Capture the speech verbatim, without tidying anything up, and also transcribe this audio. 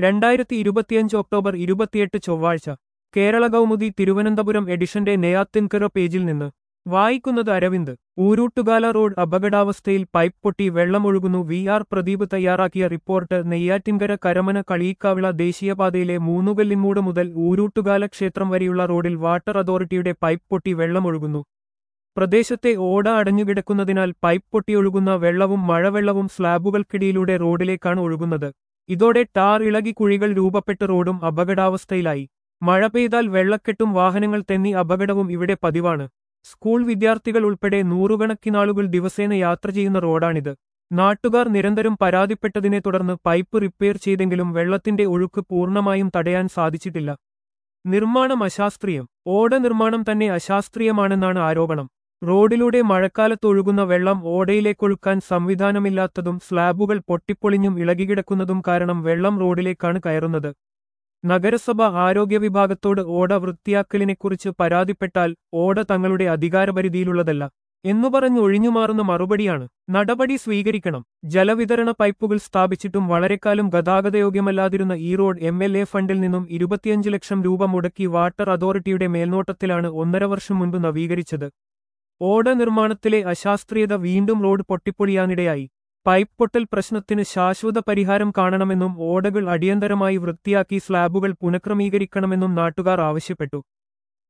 രണ്ടായിരത്തി ഇരുപത്തിയഞ്ച് ഒക്ടോബർ ഇരുപത്തിയെട്ട് ചൊവ്വാഴ്ച കേരള കൗമുദി തിരുവനന്തപുരം എഡിഷന്റെ നെയ്യാത്തിൻകര പേജിൽ നിന്ന് വായിക്കുന്നത് അരവിന്ദ്. ഊരൂട്ടുകാല റോഡ് അപകടാവസ്ഥയിൽ പൈപ്പ് പൊട്ടി വെള്ളമൊഴുകുന്നു. വി ആർ പ്രദീപ് തയ്യാറാക്കിയ റിപ്പോർട്ട്. നെയ്യാറ്റിൻകര കരമന കളിയിക്കാവിള ദേശീയപാതയിലെ മൂന്നുകല്ലിൻമൂട് മുതൽ ഊരൂട്ടുകാല ക്ഷേത്രം വരെയുള്ള റോഡിൽ വാട്ടർ അതോറിറ്റിയുടെ പൈപ്പ് പൊട്ടി വെള്ളമൊഴുകുന്നു. പ്രദേശത്തെ ഓട അടഞ്ഞുകിടക്കുന്നതിനാൽ പൈപ്പ് പൊട്ടിയൊഴുകുന്ന വെള്ളവും മഴവെള്ളവും സ്ലാബുകൾക്കിടയിലൂടെ റോഡിലേക്കാണ് ഒഴുകുന്നത്. ഇതോടെ ടാർ ഇളകി കുഴികൾ രൂപപ്പെട്ട് റോഡും അപകടാവസ്ഥയിലായി. മഴ പെയ്താൽ വെള്ളക്കെട്ടും വാഹനങ്ങൾ തെന്നി അപകടവും ഇവിടെ പതിവാണ്. സ്കൂൾ വിദ്യാർത്ഥികൾ ഉൾപ്പെടെ നൂറുകണക്കിനാളുകൾ ദിവസേന യാത്ര ചെയ്യുന്ന റോഡാണിത്. നാട്ടുകാർ നിരന്തരം പരാതിപ്പെട്ടതിനെ തുടർന്ന് പൈപ്പ് റിപ്പയർ ചെയ്തെങ്കിലും വെള്ളത്തിന്റെ ഒഴുക്ക് പൂർണ്ണമായും തടയാൻ സാധിച്ചിട്ടില്ല. നിർമ്മാണം അശാസ്ത്രീയം. ഓട നിർമ്മാണം തന്നെ അശാസ്ത്രീയമാണെന്നാണ് ആരോപണം. റോഡിലൂടെ മഴക്കാലത്തൊഴുകുന്ന വെള്ളം ഓടയിലേക്കൊഴുക്കാൻ സംവിധാനമില്ലാത്തതും സ്ലാബുകൾ പൊട്ടിപ്പൊളിഞ്ഞും ഇളകിക്കിടക്കുന്നതും കാരണം വെള്ളം റോഡിലേക്കാണ് കയറുന്നത്. നഗരസഭ ആരോഗ്യ വിഭാഗത്തോട് ഓട വൃത്തിയാക്കലിനെക്കുറിച്ച് പരാതിപ്പെട്ടാൽ ഓട തങ്ങളുടെ അധികാരപരിധിയിലുള്ളതല്ല എന്നു പറഞ്ഞ് ഒഴിഞ്ഞുമാറുന്ന മറുപടിയാണ്. നടപടി സ്വീകരിക്കണം. ജലവിതരണ പൈപ്പുകൾ സ്ഥാപിച്ചിട്ടും വളരെക്കാലം ഗതാഗതയോഗ്യമല്ലാതിരുന്ന ഈ റോഡ് എം എൽ എ ഫണ്ടിൽ നിന്നും ഇരുപത്തിയഞ്ച് ലക്ഷം രൂപ മുടക്കി വാട്ടർ അതോറിറ്റിയുടെ മേൽനോട്ടത്തിലാണ് ഒന്നര വർഷം മുൻപ് നവീകരിച്ചത്. ഓട നിർമ്മാണത്തിലെ അശാസ്ത്രീയത വീണ്ടും റോഡ് പൊട്ടിപ്പൊളിയാനിടയായി. പൈപ്പ് പൊട്ടൽ പ്രശ്നത്തിന് ശാശ്വത പരിഹാരം കാണണമെന്നും ഓടകൾ അടിയന്തരമായി വൃത്തിയാക്കി സ്ലാബുകൾ പുനഃക്രമീകരിക്കണമെന്നും നാട്ടുകാർ ആവശ്യപ്പെട്ടു.